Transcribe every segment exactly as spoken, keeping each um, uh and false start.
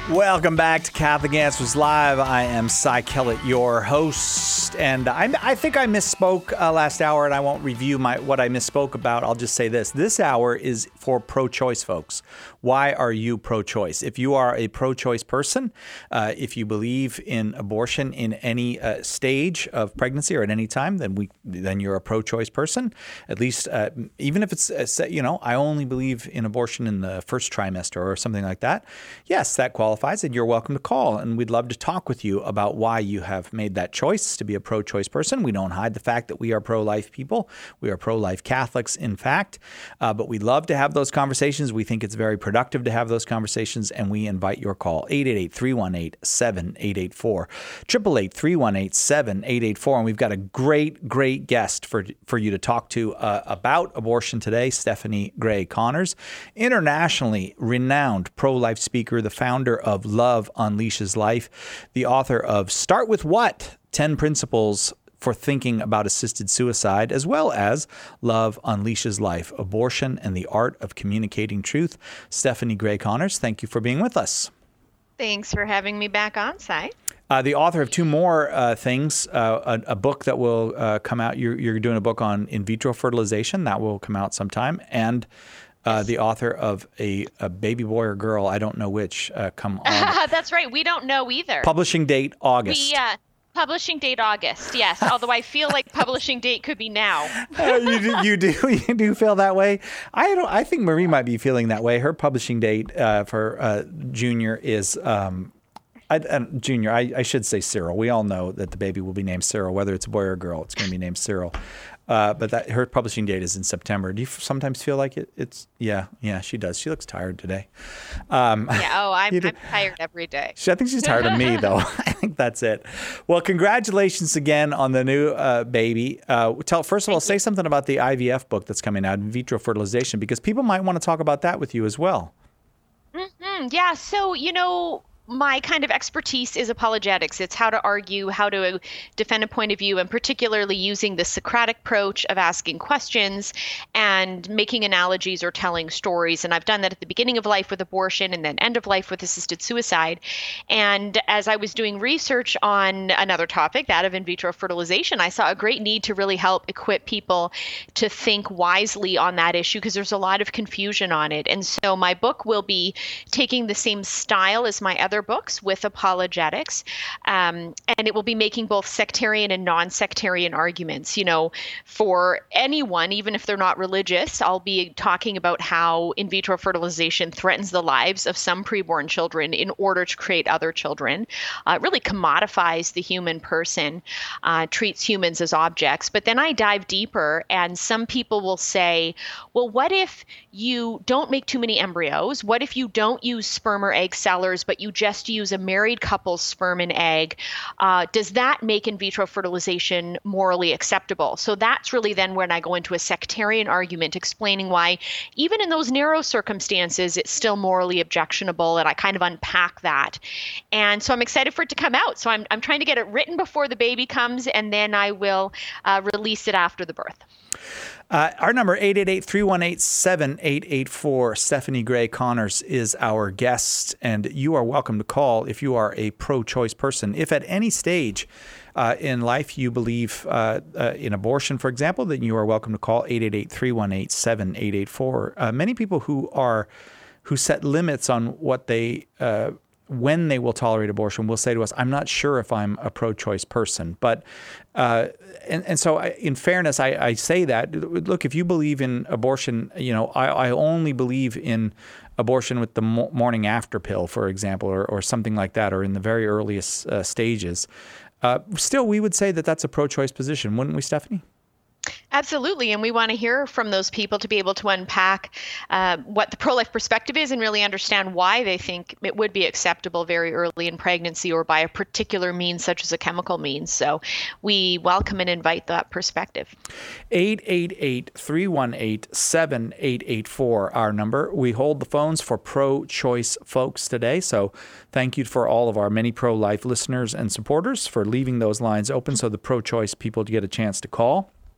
Welcome back to Catholic Answers Live. I am Cy Kellett, your host, and I, I think I misspoke uh, last hour, and I won't review my what I misspoke about. I'll just say this. This hour is for pro-choice folks. Why are you pro-choice? If you are a pro-choice person, uh, if you believe in abortion in any uh, stage of pregnancy or at any time, then we then you're a pro-choice person. At least, uh, even if it's, uh, you know, I only believe in abortion in the first trimester or something like that. Yes, that qualifies, and you're welcome to call. And we'd love to talk with you about why you have made that choice to be a pro-choice person. We don't hide the fact that we are pro-life people. We are pro-life Catholics, in fact. Uh, but we love to have those conversations. We think it's very productive to have those conversations, and we invite your call. eight eight eight, three one eight, seven eight eight four. eight eight eight, three one eight, seven eight eight four. And we've got a great, great guest for, for you to talk to uh, about abortion today, Stephanie Gray Connors, internationally renowned pro-life speaker, the founder of Love Unleashes Life, the author of Start With What? ten Principles for Thinking About Assisted Suicide, as well as Love Unleashes Life, Abortion and the Art of Communicating Truth. Stephanie Gray Connors, thank you for being with us. Thanks for having me back on, Cy. Uh, the author of two more uh, things, uh, a, a book that will uh, come out. You're, you're doing a book on in vitro fertilization. That will come out sometime. And Uh, the author of a, a baby boy or girl, I don't know which, uh, come on. That's right. We don't know either. Publishing date, August. We, uh, publishing date, August, yes. Although I feel like publishing date could be now. uh, you, do, you do you do feel that way? I don't. I think Marie might be feeling that way. Her publishing date uh, for uh, Junior is... Um, I, uh, Junior, I, I should say Cyril. We all know that the baby will be named Cyril. Whether it's a boy or a girl, it's going to be named Cyril. Uh, but that her publishing date is in September. Do you f- sometimes feel like it? It's yeah, yeah. She does. She looks tired today. Um, yeah. Oh, I'm, I'm tired every day. She, I think she's tired of me, though. I think that's it. Well, congratulations again on the new uh, baby. Uh, tell first of all, say something about the I V F book that's coming out, in vitro fertilization, because people might want to talk about that with you as well. Mm-hmm. Yeah. So you know. My kind of expertise is apologetics. It's how to argue, how to defend a point of view, and particularly using the Socratic approach of asking questions and making analogies or telling stories. And I've done that at the beginning of life with abortion and then end of life with assisted suicide. And as I was doing research on another topic, that of in vitro fertilization, I saw a great need to really help equip people to think wisely on that issue because there's a lot of confusion on it. And so my book will be taking the same style as my other books with apologetics, um, and it will be making both sectarian and non-sectarian arguments. You know, for anyone, even if they're not religious, I'll be talking about how in vitro fertilization threatens the lives of some preborn children in order to create other children. Uh, it really commodifies the human person, uh, treats humans as objects. But then I dive deeper, and some people will say, well, what if you don't make too many embryos? What if you don't use sperm or egg cellars, but you just use a married couple's sperm and egg? Uh, does that make in vitro fertilization morally acceptable? So that's really then when I go into a sectarian argument explaining why even in those narrow circumstances, it's still morally objectionable, and I kind of unpack that. And so I'm excited for it to come out. So I'm, I'm trying to get it written before the baby comes, and then I will uh, release it after the birth. Uh, our number, eight eight eight, three one eight, seven eight eight four. Stephanie Gray Connors is our guest, and you are welcome to call if you are a pro-choice person. If at any stage uh, in life you believe uh, uh, in abortion, for example, then you are welcome to call eight eight eight, three one eight, seven eight eight four. Uh, many people who are who set limits on what they uh, when they will tolerate abortion will say to us, I'm not sure if I'm a pro-choice person. But, uh, and, and so I, in fairness, I, I say that, look, if you believe in abortion, you know, I, I only believe in abortion with the mo- morning after pill, for example, or, or something like that, or in the very earliest uh, stages. Uh, still, we would say that that's a pro-choice position, wouldn't we, Stephanie? Absolutely. And we want to hear from those people to be able to unpack uh, what the pro-life perspective is and really understand why they think it would be acceptable very early in pregnancy or by a particular means, such as a chemical means. So we welcome and invite that perspective. eight eight eight, three one eight, seven eight eight four, our number. We hold the phones for pro-choice folks today. So thank you for all of our many pro-life listeners and supporters for leaving those lines open so the pro-choice people get a chance to call.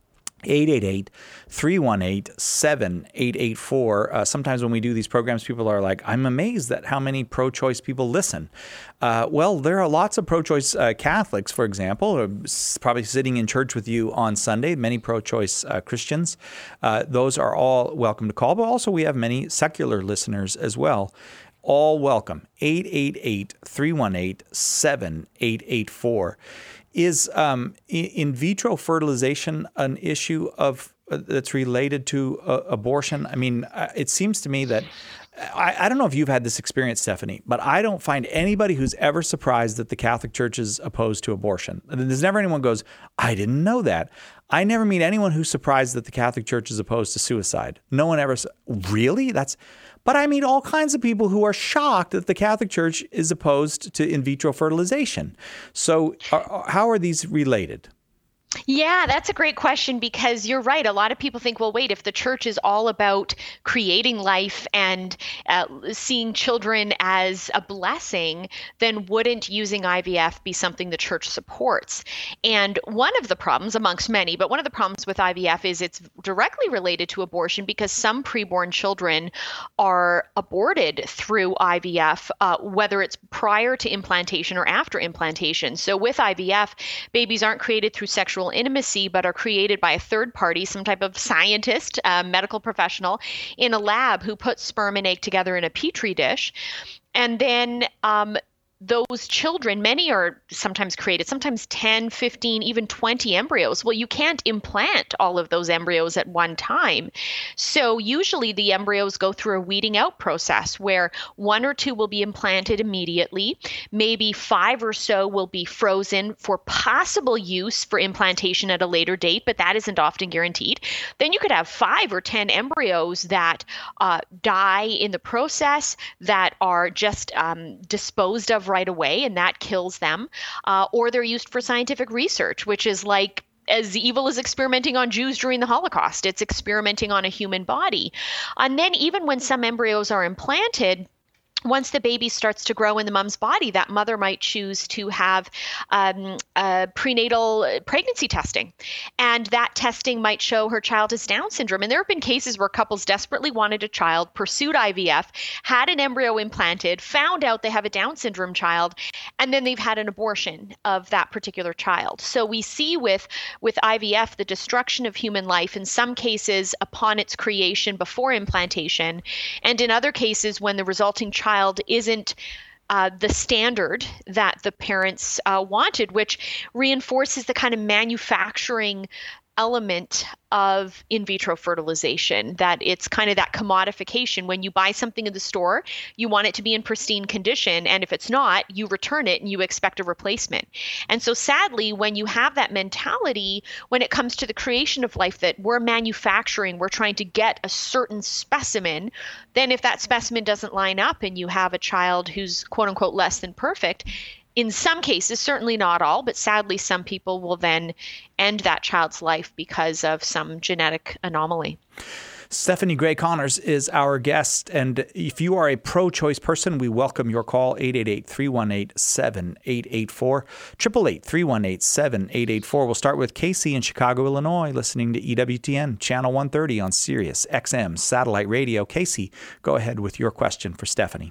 eight eight eight, three one eight, seven eight eight four. Uh, sometimes when we do these programs, people are like, I'm amazed at how many pro-choice people listen. Uh, well, there are lots of pro-choice uh, Catholics, for example, who are probably sitting in church with you on Sunday, many pro-choice uh, Christians. Uh, those are all welcome to call, but also we have many secular listeners as well. All welcome. eight eight eight, three one eight, seven eight eight four. Is um, in vitro fertilization an issue of uh, that's related to uh, abortion? I mean, uh, it seems to me that I, I don't know if you've had this experience, Stephanie, but I don't find anybody who's ever surprised that the Catholic Church is opposed to abortion. There's never anyone who goes, I didn't know that. I never meet anyone who's surprised that the Catholic Church is opposed to suicide. No one ever says, really? That's. But I meet all kinds of people who are shocked that the Catholic Church is opposed to in vitro fertilization. So are, how are these related? Yeah, that's a great question, because you're right. A lot of people think, well, wait, if the church is all about creating life and uh, seeing children as a blessing, then wouldn't using I V F be something the church supports? And one of the problems, amongst many, but one of the problems with I V F is it's directly related to abortion, because some preborn children are aborted through I V F, uh, whether it's prior to implantation or after implantation. So with I V F, babies aren't created through sexual intimacy, but are created by a third party, some type of scientist, uh, medical professional in a lab who puts sperm and egg together in a petri dish. And then um, those children, many are sometimes created, sometimes ten, fifteen, even twenty embryos. Well, you can't implant all of those embryos at one time. So usually the embryos go through a weeding out process where one or two will be implanted immediately. Maybe five or so will be frozen for possible use for implantation at a later date, but that isn't often guaranteed. Then you could have five or ten embryos that uh, die in the process, that are just um, disposed of right away, and that kills them, uh, or they're used for scientific research, which is like as evil as experimenting on Jews during the Holocaust. It's experimenting on a human body. And then even when some embryos are implanted, once the baby starts to grow in the mom's body, that mother might choose to have um, uh, prenatal pregnancy testing. And that testing might show her child has Down syndrome. And there have been cases where couples desperately wanted a child, pursued I V F, had an embryo implanted, found out they have a Down syndrome child, and then they've had an abortion of that particular child. So we see with, with I V F the destruction of human life, in some cases upon its creation before implantation, and in other cases when the resulting child isn't uh, the standard that the parents uh, wanted, which reinforces the kind of manufacturing element of in vitro fertilization, that it's kind of that commodification. When you buy something in the store, you want it to be in pristine condition. And if it's not, you return it and you expect a replacement. And so sadly, when you have that mentality, when it comes to the creation of life, that we're manufacturing, we're trying to get a certain specimen, then if that specimen doesn't line up and you have a child who's quote unquote less than perfect, in some cases, certainly not all, but sadly, some people will then end that child's life because of some genetic anomaly. Stephanie Gray Connors is our guest. And if you are a pro-choice person, we welcome your call, eight eight eight, three one eight, seven eight eight four, eight eight eight, three one eight, seven eight eight four. We'll start with Casey in Chicago, Illinois, listening to E W T N, Channel one thirty on Sirius X M Satellite Radio. Casey, go ahead with your question for Stephanie.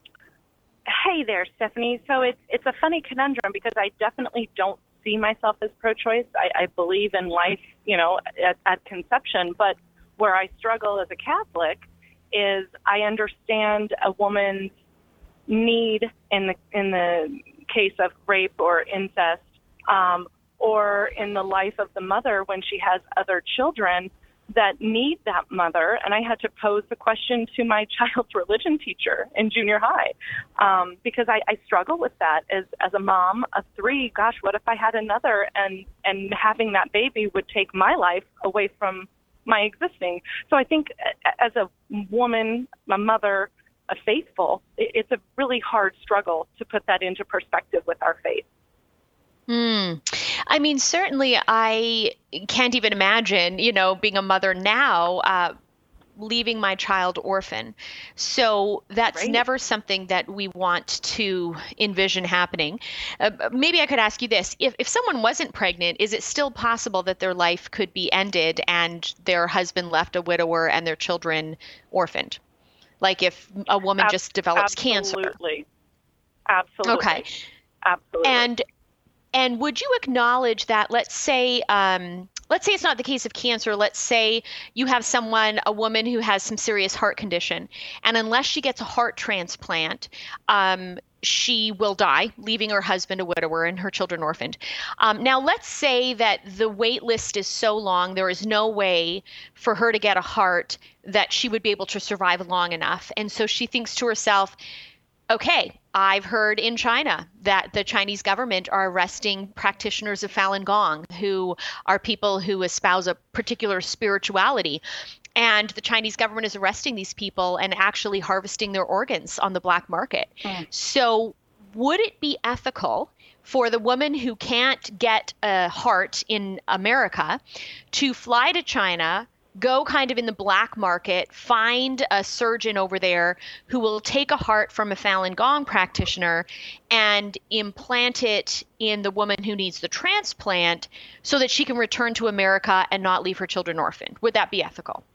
Hey there, Stephanie. So it's it's a funny conundrum because I definitely don't see myself as pro-choice. I, I believe in life, you know, at, at conception. But where I struggle as a Catholic is I understand a woman's need in the in the case of rape or incest, um, or in the life of the mother when she has other children that need that mother. And I had to pose the question to my child's religion teacher in junior high, um, because I, I struggle with that as, as a mom of three. Gosh, what if I had another, and, and having that baby would take my life away from my existing. So I think as a woman, a mother, a faithful, it's a really hard struggle to put that into perspective with our faith. Hmm. I mean, certainly I can't even imagine, you know, being a mother now, uh, leaving my child orphan. So that's Right. never something that we want to envision happening. Uh, maybe I could ask you this. If, if someone wasn't pregnant, is it still possible that their life could be ended and their husband left a widower and their children orphaned? Like if a woman Ab- just develops cancer. Absolutely. Absolutely. Okay. Absolutely. And and would you acknowledge that, let's say, um, let's say it's not the case of cancer. Let's say you have someone, a woman who has some serious heart condition, and unless she gets a heart transplant, um, she will die, leaving her husband a widower and her children orphaned. Um, now, let's say that the wait list is so long, there is no way for her to get a heart that she would be able to survive long enough. And so she thinks to herself, okay, I've heard in China that the Chinese government are arresting practitioners of Falun Gong, who are people who espouse a particular spirituality. And the Chinese government is arresting these people and actually harvesting their organs on the black market. Mm. So would it be ethical for the woman who can't get a heart in America to fly to China, go kind of in the black market, find a surgeon over there who will take a heart from a Falun Gong practitioner and implant it in the woman who needs the transplant so that she can return to America and not leave her children orphaned? Would that be ethical?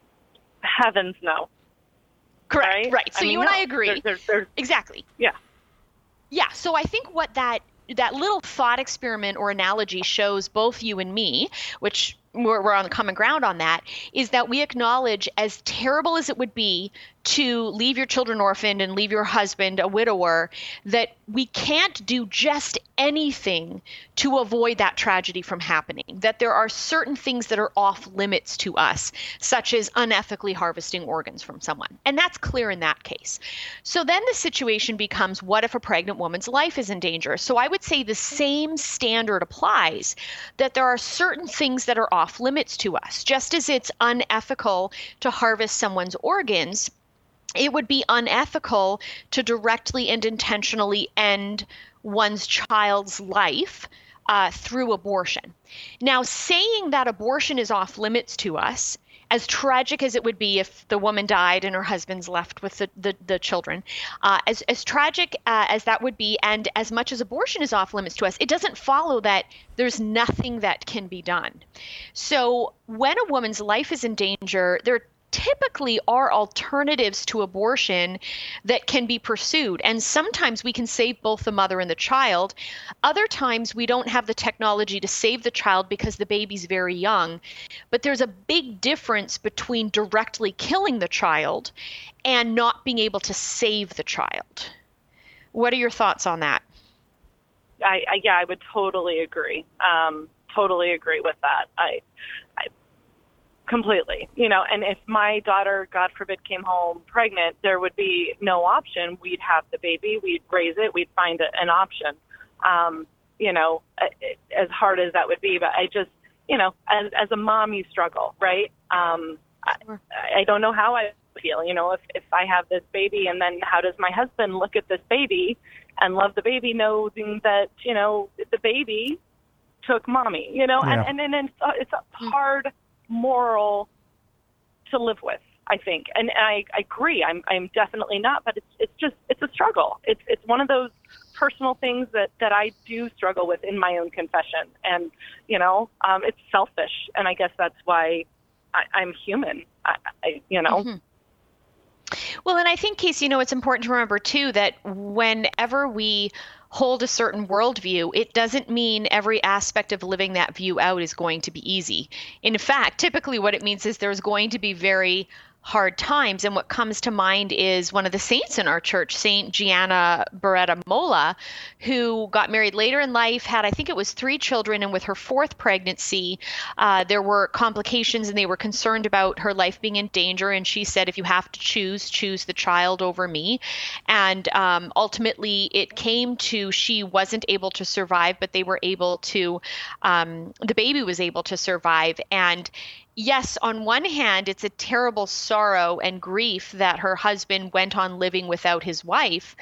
Heavens no. Correct. Right? Right. So I mean, you and no. I agree. There, there, there's, Exactly. yeah. Yeah. So I think what that that little thought experiment or analogy shows both you and me, which we're, we're on the common ground on that, is that we acknowledge, as terrible as it would be to leave your children orphaned and leave your husband a widower, that we can't do just anything to avoid that tragedy from happening, that there are certain things that are off limits to us, such as unethically harvesting organs from someone. And that's clear in that case. So then the situation becomes, what if a pregnant woman's life is in danger? So I would say the same standard applies, that there are certain things that are off limits to us. Just as it's unethical to harvest someone's organs, it would be unethical to directly and intentionally end one's child's life uh, through abortion. Now, saying that abortion is off limits to us, as tragic as it would be if the woman died and her husband's left with the, the, the children, uh, as, as tragic uh, as that would be, and as much as abortion is off limits to us, it doesn't follow that there's nothing that can be done. So when a woman's life is in danger, there are typically are alternatives to abortion that can be pursued. And sometimes we can save both the mother and the child. Other times we don't have the technology to save the child because the baby's very young. But there's a big difference between directly killing the child and not being able to save the child. What are your thoughts on that? I, I yeah, I would totally agree. Um, totally agree with that. I, I completely, you know, and if my daughter, God forbid, came home pregnant, there would be no option. We'd have the baby, we'd raise it, we'd find a, an option. Um, you know, as hard as that would be, but I just, you know, as as a mom, you struggle, right? Um, Sure. I, I don't know how I feel, you know, if if I have this baby, and then how does my husband look at this baby and love the baby, knowing that, you know, the baby took mommy, you know, Yeah. and and then it's, it's a hard moral to live with, I think. And I, I agree. I'm I'm definitely not, but it's it's just it's a struggle. It's it's one of those personal things that, that I do struggle with in my own confession. And, you know, um, it's selfish. And I guess that's why I, I'm human. I, I you know. Mm-hmm. Well, and I think, Casey, you know, it's important to remember, too, that whenever we hold a certain worldview, it doesn't mean every aspect of living that view out is going to be easy. In fact, typically what it means is there's going to be very hard times. And what comes to mind is one of the saints in our church, Saint Gianna Beretta Molla, who got married later in life, had, I think it was three children, and with her fourth pregnancy, uh, there were complications and they were concerned about her life being in danger. And she said, if you have to choose, choose the child over me. And um, ultimately it came to, she wasn't able to survive, but they were able to, um, the baby was able to survive. And yes, on one hand, it's a terrible sorrow and grief that her husband went on living without his wife.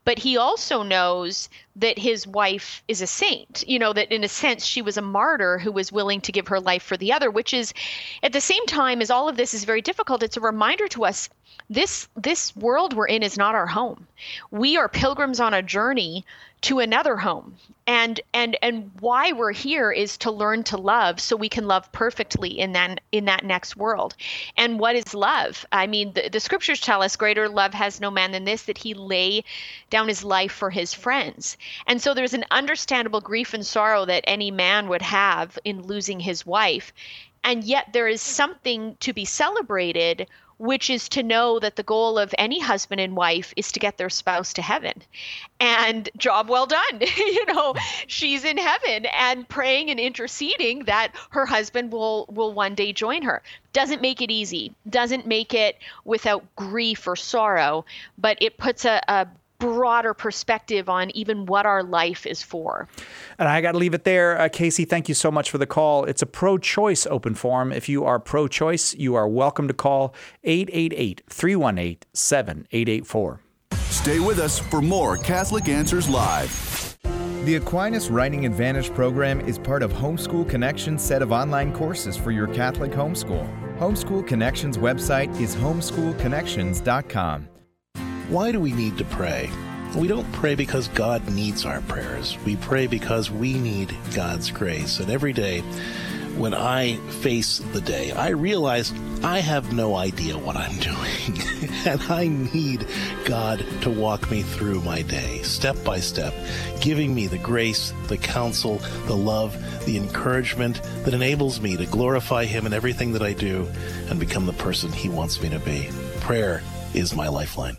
but he also knows that his wife is a saint, you know, that in a sense she was a martyr who was willing to give her life for the other, which is at the same time as all of this is very difficult. It's a reminder to us this this world we're in is not our home. We are pilgrims on a journey to another home. And and and why we're here is to learn to love so we can love perfectly in that in that next world. And what is love? I mean, the, the scriptures tell us greater love has no man than this, that he lay down his life for his friends. And so there's an understandable grief and sorrow that any man would have in losing his wife. And yet there is something to be celebrated, which is to know that the goal of any husband and wife is to get their spouse to heaven. And job well done. You know, she's in heaven and praying and interceding that her husband will will one day join her. Doesn't make it easy, doesn't make it without grief or sorrow, but it puts a, a broader perspective on even what our life is for. And I got to leave it there. Uh, Casey, thank you so much for the call. It's a pro-choice open forum. If you are pro-choice, you are welcome to call eight eight eight, three one eight, seven eight eight four. Stay with us for more Catholic Answers Live. The Aquinas Writing Advantage program is part of Homeschool Connections' set of online courses for your Catholic homeschool. Homeschool Connections' website is homeschool connections dot com. Why do we need to pray? We don't pray because God needs our prayers. We pray because we need God's grace. And every day, when I face the day, I realize I have no idea what I'm doing. And I need God to walk me through my day, step by step, giving me the grace, the counsel, the love, the encouragement that enables me to glorify Him in everything that I do and become the person He wants me to be. Prayer is my lifeline.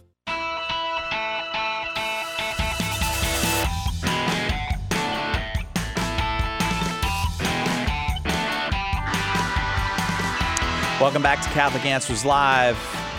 Welcome back to Catholic Answers Live.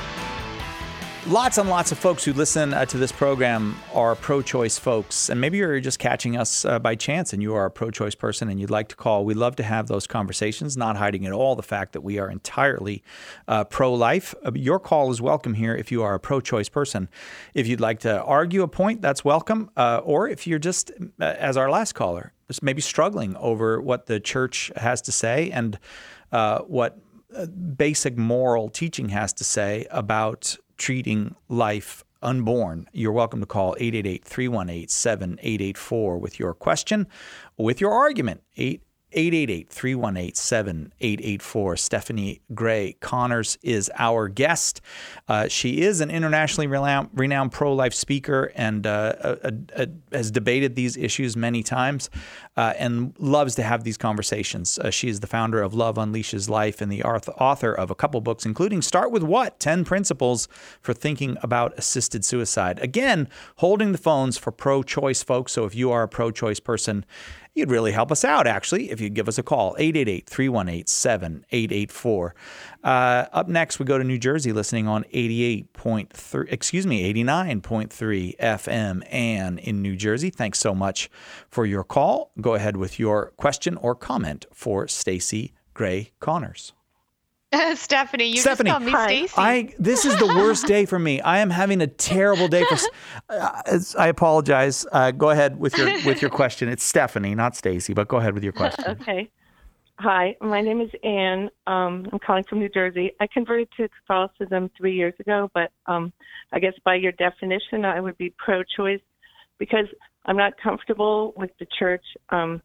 Lots and lots of folks who listen uh, to this program are pro-choice folks, and maybe you're just catching us uh, by chance and you are a pro-choice person and you'd like to call. We love to have those conversations, not hiding at all the fact that we are entirely uh, pro-life. Uh, your call is welcome here if you are a pro-choice person. If you'd like to argue a point, that's welcome. Uh, or if you're just, uh, as our last caller, just maybe struggling over what the church has to say and uh, what basic moral teaching has to say about treating life unborn, you're welcome to call eight eight eight, three one eight, seven eight eight four with your question, with your argument. eight eight eight, three one eight, seven eight eight four. Stephanie Gray Connors is our guest. Uh, she is an internationally renowned, renowned pro-life speaker and uh, a, a, a, has debated these issues many times uh, and loves to have these conversations. Uh, she is the founder of Love Unleashes Life and the author of a couple books, including Start With What? ten Principles for Thinking About Assisted Suicide. Again, holding the phones for pro-choice folks. So if you are a pro-choice person, you'd really help us out, actually, if you'd give us a call, eight eight eight, three one eight, seven eight eight four. Uh, up next, we go to New Jersey, listening on eighty-eight point three, excuse me, eighty-nine point three F M and in New Jersey. Thanks so much for your call. Go ahead with your question or comment for Stacey Gray Connors. Uh, Stephanie, you Stephanie, just called me Stacey. I this is the worst day for me. I am having a terrible day. For uh, I apologize. Uh, go ahead with your with your question. It's Stephanie, not Stacey, but go ahead with your question. Okay. Hi, my name is Ann. Um, I'm calling from New Jersey. I converted to Catholicism three years ago, but um, I guess by your definition, I would be pro-choice because I'm not comfortable with the church um,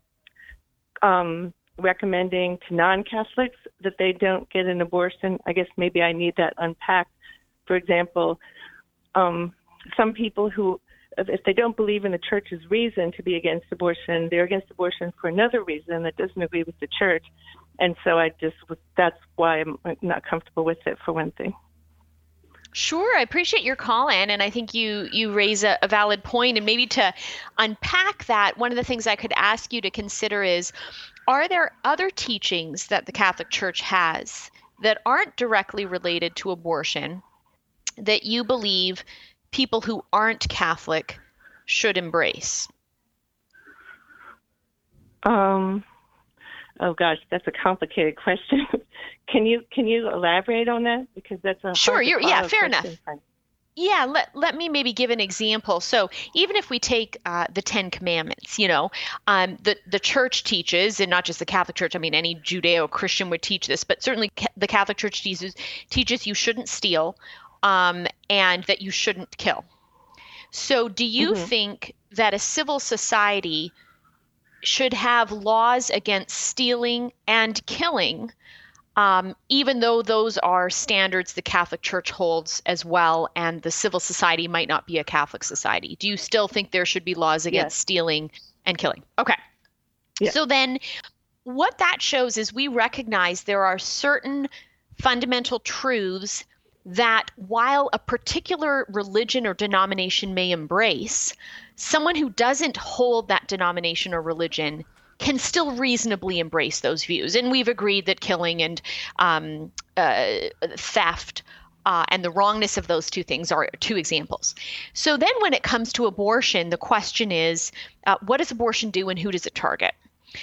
um, recommending to non-Catholics that they don't get an abortion. I guess maybe I need that unpacked. For example, um, some people who, if they don't believe in the church's reason to be against abortion, they're against abortion for another reason that doesn't agree with the church. And so I just, that's why I'm not comfortable with it, for one thing. Sure. I appreciate your call, Ann, and I think you you raise a, a valid point. And maybe to unpack that, one of the things I could ask you to consider is, are there other teachings that the Catholic Church has that aren't directly related to abortion that you believe people who aren't Catholic should embrace? Um, oh gosh, that's a complicated question. Can you can you elaborate on that? Because that's a sure. hard to You're, yeah, fair question. enough. Yeah, let, let me maybe give an example. So even if we take uh, the Ten Commandments, you know, um, the, the church teaches, and not just the Catholic Church, I mean, any Judeo-Christian would teach this, but certainly ca- the Catholic Church teaches, teaches you shouldn't steal um, and that you shouldn't kill. So do you mm-hmm. think that a civil society should have laws against stealing and killing, Um, even though those are standards the Catholic Church holds as well, and the civil society might not be a Catholic society? Do you still think there should be laws against yes. stealing and killing? Okay. Yes. So then what that shows is we recognize there are certain fundamental truths that while a particular religion or denomination may embrace, someone who doesn't hold that denomination or religion can still reasonably embrace those views. And we've agreed that killing and um, uh, theft uh, and the wrongness of those two things are two examples. So then when it comes to abortion, the question is, uh, what does abortion do and who does it target?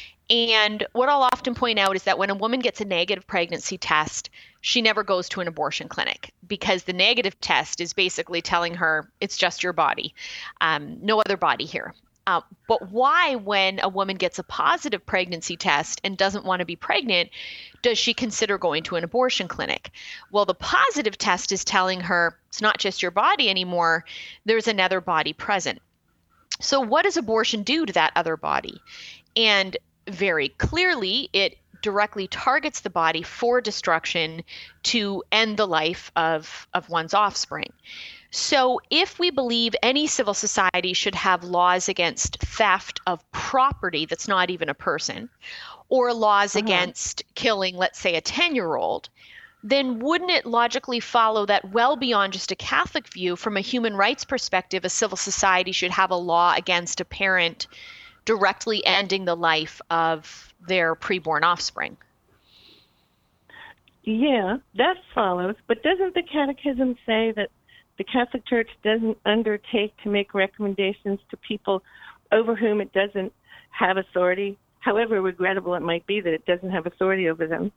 And what I'll often point out is that when a woman gets a negative pregnancy test, she never goes to an abortion clinic because the negative test is basically telling her it's just your body, um, no other body here. Uh, but why, when a woman gets a positive pregnancy test and doesn't want to be pregnant, does she consider going to an abortion clinic? Well, the positive test is telling her it's not just your body anymore, there's another body present. So what does abortion do to that other body? And very clearly, it directly targets the body for destruction to end the life of, of one's offspring. So if we believe any civil society should have laws against theft of property that's not even a person, or laws uh-huh. against killing, let's say, a ten-year-old, then wouldn't it logically follow that well beyond just a Catholic view, from a human rights perspective, a civil society should have a law against a parent directly ending the life of their preborn offspring? Yeah, that follows. But doesn't the Catechism say that the Catholic Church doesn't undertake to make recommendations to people over whom it doesn't have authority, however regrettable it might be that it doesn't have authority over them?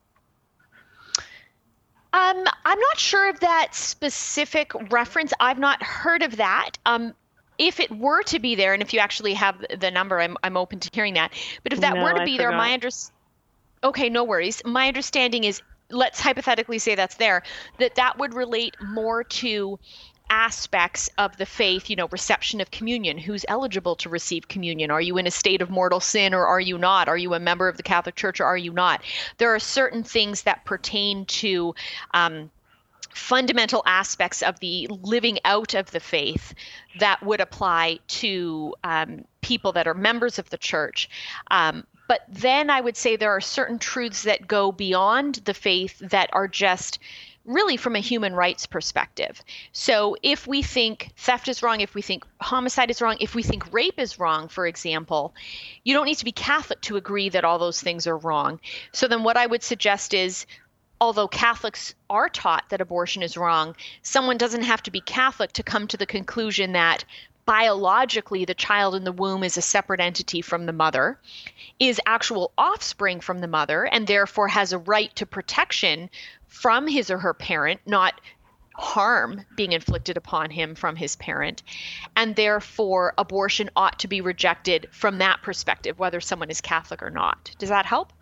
Um, I'm not sure of that specific reference. I've not heard of that. Um, if it were to be there, and if you actually have the number, I'm I'm open to hearing that. But if that no, were to I be forgot. there, my under okay, no worries. My understanding is, let's hypothetically say that's there, that that would relate more to aspects of the faith, you know, reception of communion. Who's eligible to receive communion? Are you in a state of mortal sin or are you not? Are you a member of the Catholic Church or are you not? There are certain things that pertain to um, fundamental aspects of the living out of the faith that would apply to um, people that are members of the church. Um, But then I would say there are certain truths that go beyond the faith that are just really from a human rights perspective. So if we think theft is wrong, if we think homicide is wrong, if we think rape is wrong, for example, you don't need to be Catholic to agree that all those things are wrong. So then what I would suggest is, although Catholics are taught that abortion is wrong, someone doesn't have to be Catholic to come to the conclusion that biologically the child in the womb is a separate entity from the mother, is actual offspring from the mother, and therefore has a right to protection from his or her parent, not harm being inflicted upon him from his parent. And therefore abortion ought to be rejected from that perspective, whether someone is Catholic or not. Does that help?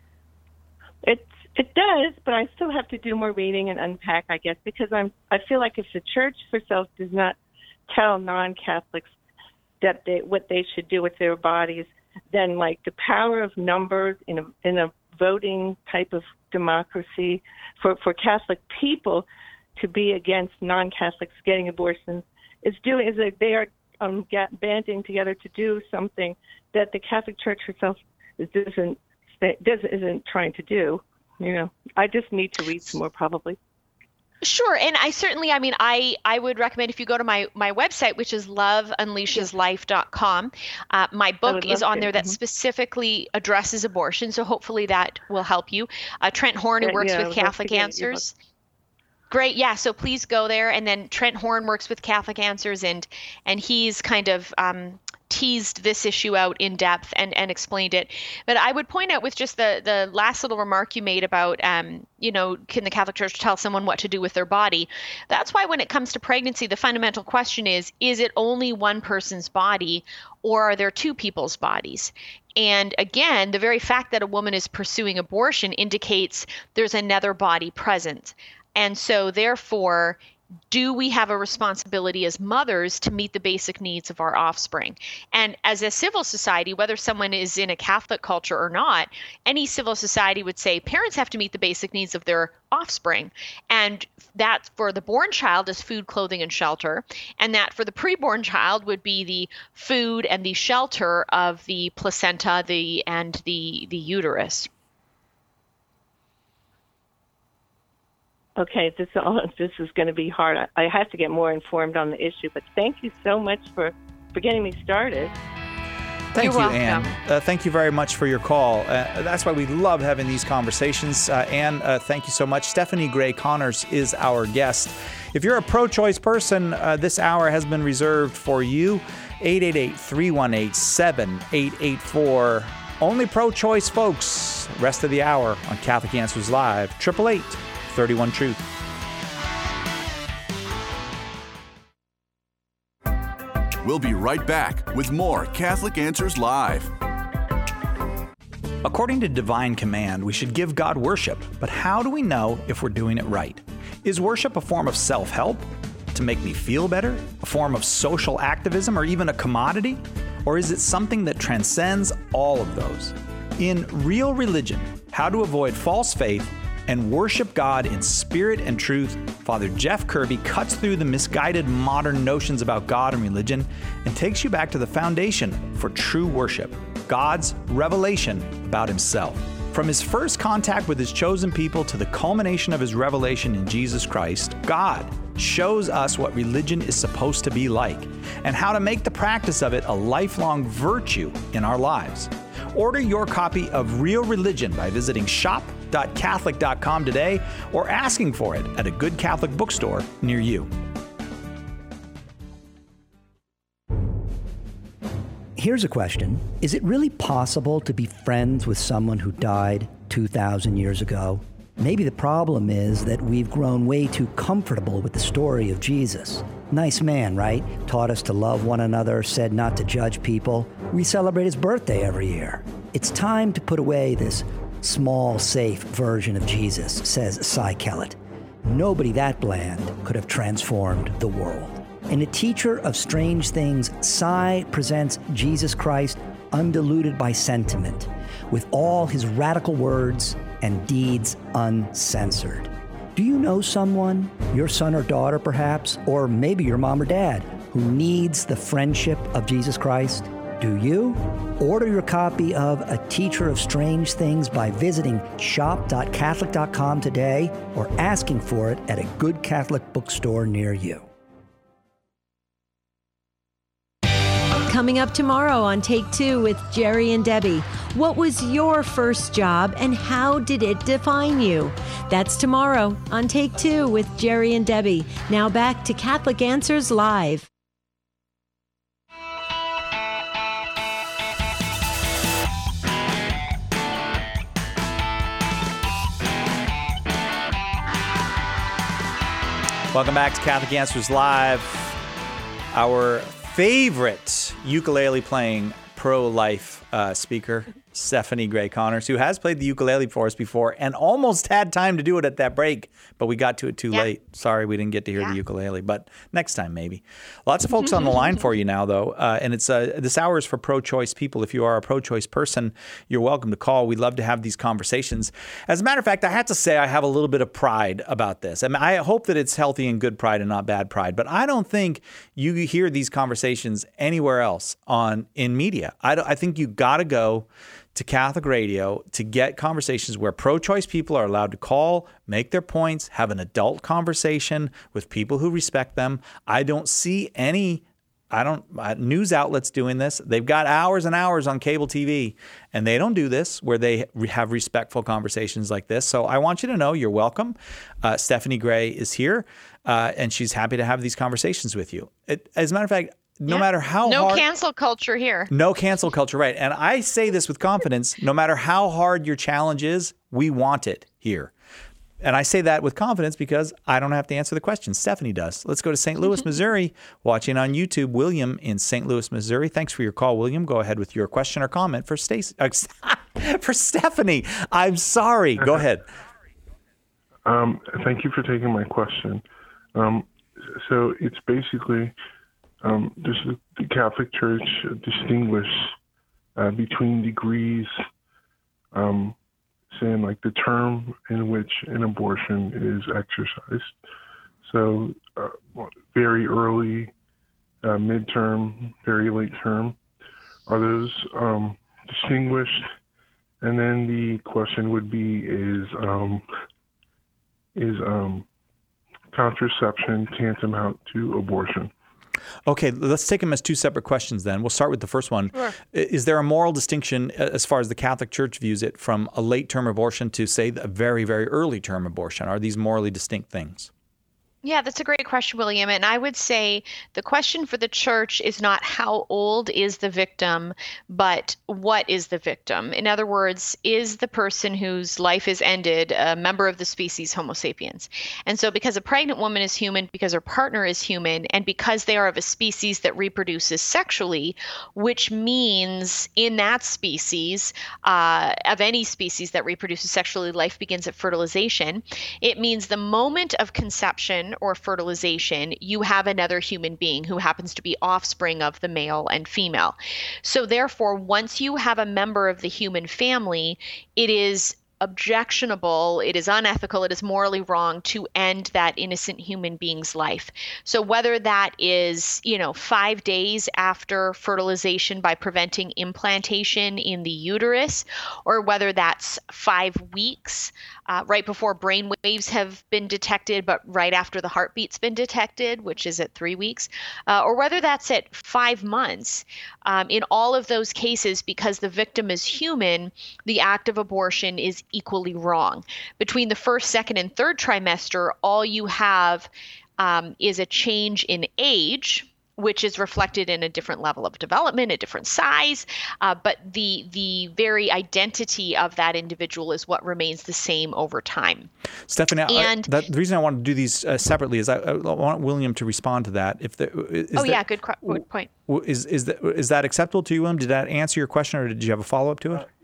It it does, but I still have to do more reading and unpack, I guess, because I'm I feel like if the Church herself does not tell non-Catholics that they what they should do with their bodies, then like the power of numbers in a in a voting type of democracy for, for Catholic people to be against non-Catholics getting abortions is doing is that they are um, get, banding together to do something that the Catholic Church herself doesn't doesn't isn't trying to do. You know, I just need to read some more probably. Sure. And I certainly, I mean, I, I would recommend if you go to my, my website, which is love unleashes life dot com, uh, my book is on there that mm-hmm. specifically addresses abortion. So hopefully that will help you. Uh, Trent Horn, who works yeah, with Catholic Answers. Great. Yeah. So please go there. And then Trent Horn works with Catholic Answers, and and he's kind of um, teased this issue out in depth and, and explained it. But I would point out with just the, the last little remark you made about, um, you know, can the Catholic Church tell someone what to do with their body? That's why when it comes to pregnancy, the fundamental question is, is it only one person's body, or are there two people's bodies? And again, the very fact that a woman is pursuing abortion indicates there's another body present. And so therefore, do we have a responsibility as mothers to meet the basic needs of our offspring? And as a civil society, whether someone is in a Catholic culture or not, any civil society would say parents have to meet the basic needs of their offspring. And that for the born child is food, clothing, and shelter. And that for the preborn child would be the food and the shelter of the placenta, the and the, the uterus. Okay, this all this is going to be hard. I, I have to get more informed on the issue, but thank you so much for, for getting me started. Thank You're you, welcome. Anne. Uh, thank you very much for your call. Uh, that's why we love having these conversations. Uh, Anne, uh, thank you so much. Stephanie Gray Connors is our guest. If you're a pro-choice person, uh, this hour has been reserved for you. eight eight eight, three one eight, seven eight eight four. Only pro-choice folks. Rest of the hour on Catholic Answers Live. eight eight eight, thirty-one Truth. We'll be right back with more Catholic Answers Live. According to divine command, we should give God worship, but how do we know if we're doing it right? Is worship a form of self-help to make me feel better, a form of social activism, or even a commodity? Or is it something that transcends all of those? In Real Religion, How to Avoid False Faith and Worship God in Spirit and Truth, Father Jeff Kirby cuts through the misguided modern notions about God and religion and takes you back to the foundation for true worship, God's revelation about himself. From his first contact with his chosen people to the culmination of his revelation in Jesus Christ, God shows us what religion is supposed to be like and how to make the practice of it a lifelong virtue in our lives. Order your copy of Real Religion by visiting shop dot catholic dot com today or asking for it at a good Catholic bookstore near you. Here's a question. Is it really possible to be friends with someone who died two thousand years ago? Maybe the problem is that we've grown way too comfortable with the story of Jesus. Nice man, right? Taught us to love one another, said not to judge people. We celebrate his birthday every year. It's time to put away this small, safe version of Jesus, says Cy Kellett. Nobody that bland could have transformed the world. In A Teacher of Strange Things, Cy presents Jesus Christ undiluted by sentiment, with all his radical words and deeds uncensored. Do you know someone, your son or daughter perhaps, or maybe your mom or dad, who needs the friendship of Jesus Christ? Do you? Order your copy of A Teacher of Strange Things by visiting shop dot catholic dot com today or asking for it at a good Catholic bookstore near you. Coming up tomorrow on Take Two with Jerry and Debbie. What was your first job and how did it define you? That's tomorrow on Take Two with Jerry and Debbie. Now back to Catholic Answers Live. Welcome back to Catholic Answers Live. Our favorite ukulele playing pro-life uh, speaker, Stephanie Gray Connors, who has played the ukulele for us before and almost had time to do it at that break, but we got to it too yeah. late. Sorry, we didn't get to hear yeah. the ukulele, but next time maybe. Lots of folks on the line for you now, though, uh, and it's uh, this hour is for pro-choice people. If you are a pro-choice person, you're welcome to call. We'd love to have these conversations. As a matter of fact, I have to say I have a little bit of pride about this. I mean, I hope that it's healthy and good pride and not bad pride, but I don't think you hear these conversations anywhere else on in media. I, I think you got to go to Catholic radio to get conversations where pro-choice people are allowed to call, make their points, have an adult conversation with people who respect them. I don't see any I don't, uh, news outlets doing this. They've got hours and hours on cable T V, and they don't do this where they re- have respectful conversations like this. So I want you to know you're welcome. Uh, Stephanie Gray is here, uh, and she's happy to have these conversations with you. It, as a matter of fact, no yeah. matter how no hard... No cancel culture here. No cancel culture, right. And I say this with confidence, no matter how hard your challenge is, we want it here. And I say that with confidence because I don't have to answer the question. Stephanie does. Let's go to Saint Louis, Missouri. Watching on YouTube, William in Saint Louis, Missouri. Thanks for your call, William. Go ahead with your question or comment for Stacey, uh, for Stephanie. I'm sorry. Go ahead. Um, thank you for taking my question. Um, so it's basically, um, does the, the Catholic Church distinguish uh, between degrees, um, saying like the term in which an abortion is exercised? So uh, very early, uh, midterm, very late term. Are those um, distinguished? And then the question would be, is um, is um, contraception tantamount to abortion? Okay, let's take them as two separate questions then. We'll start with the first one. Sure. Is there a moral distinction as far as the Catholic Church views it from a late-term abortion to, say, a very, very early-term abortion? Are these morally distinct things? Yeah, that's a great question, William. And I would say the question for the church is not how old is the victim, but what is the victim? In other words, is the person whose life is ended a member of the species Homo sapiens? And so because a pregnant woman is human, because her partner is human, and because they are of a species that reproduces sexually, which means in that species, uh, of any species that reproduces sexually, life begins at fertilization. It means the moment of conception or fertilization, you have another human being who happens to be offspring of the male and female. So therefore, once you have a member of the human family, it is objectionable, it is unethical, it is morally wrong to end that innocent human being's life. So whether that is, you know, five days after fertilization by preventing implantation in the uterus, or whether that's five weeks uh, right before brain waves have been detected, but right after the heartbeat's been detected, which is at three weeks, uh, or whether that's at five months. Um, in all of those cases, because the victim is human, the act of abortion is equally wrong. Between the first, second, and third trimester, all you have um, is a change in age, which is reflected in a different level of development, a different size, uh, but the the very identity of that individual is what remains the same over time. Stephanie, and, I, that, the reason I wanted to do these uh, separately is I, I want William to respond to that. If the, is oh that, yeah, good, good point. Is is that is that acceptable to you, William? Did that answer your question, or did you have a follow up to it?